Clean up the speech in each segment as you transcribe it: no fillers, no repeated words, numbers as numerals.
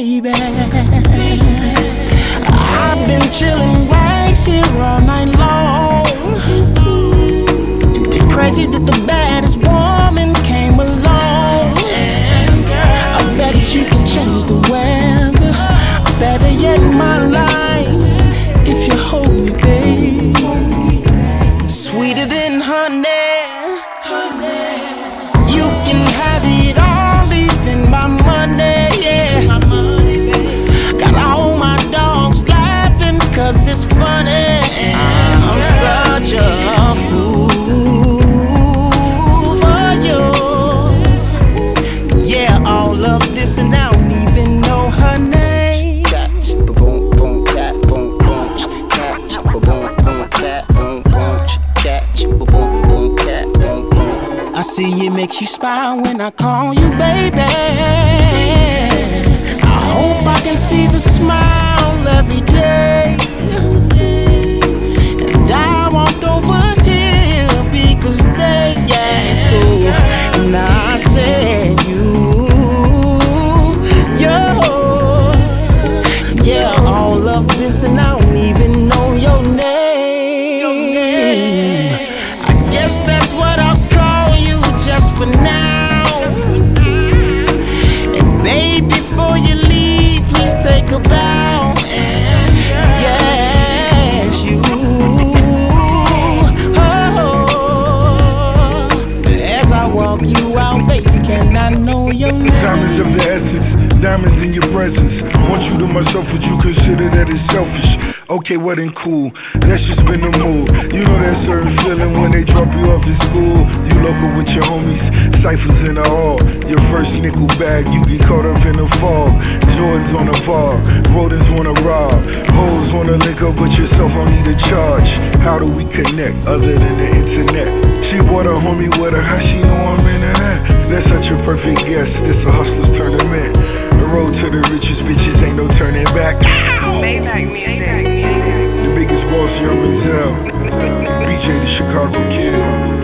baby. I've been chilling right here all night long. It's crazy that the baddest woman came along. I bet you could change the weather, better yet my life, if you hold me, babe. Sweeter than honey. You can have it all, even my money, yeah. Got all my dogs laughing cause it's funny. I'm such a fool for you. Yeah, all of this and I don't even know her name. Catch, boom, boom, cat, boom, boom, catch, boom, boom, cat, boom, boom, catch, boom, boom, cat, boom, boom. I see it makes you smile when I call you baby. I hope I can see the smile every day. And I walked over here because they asked to. And I said yeah, all of this and I don't even know your name. I guess that's what I'll call you just for now. And babe, before you leave, please take a bow. Yes, you. Oh, as I walk you out, baby, can I know your name? Time is of the essence, diamonds in your presence. Want you to myself, would you consider that it's selfish? Okay, well then cool, let's just spin the mood. You know that certain feeling when they drop you off at school. You local with your homies, ciphers in the hall. Your first nickel bag, you get caught up in the fog. Jordans on the bar, rodents wanna rob. Hoes wanna link up with yourself, I need a charge. How do we connect other than the internet? She brought a homie with her, how she know I'm into that? That's such a perfect guess, this a hustler's tournament. The road to the richest bitches ain't no turning back. Maybach music. The biggest boss, Young Renzel. BJ the Chicago Kid,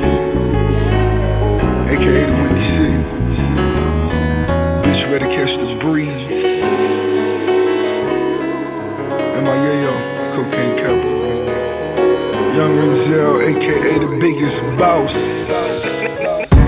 aka the Windy City. Bitch better catch the breeze. MIAO, Cocaine Capital. Young Renzel, aka the biggest boss.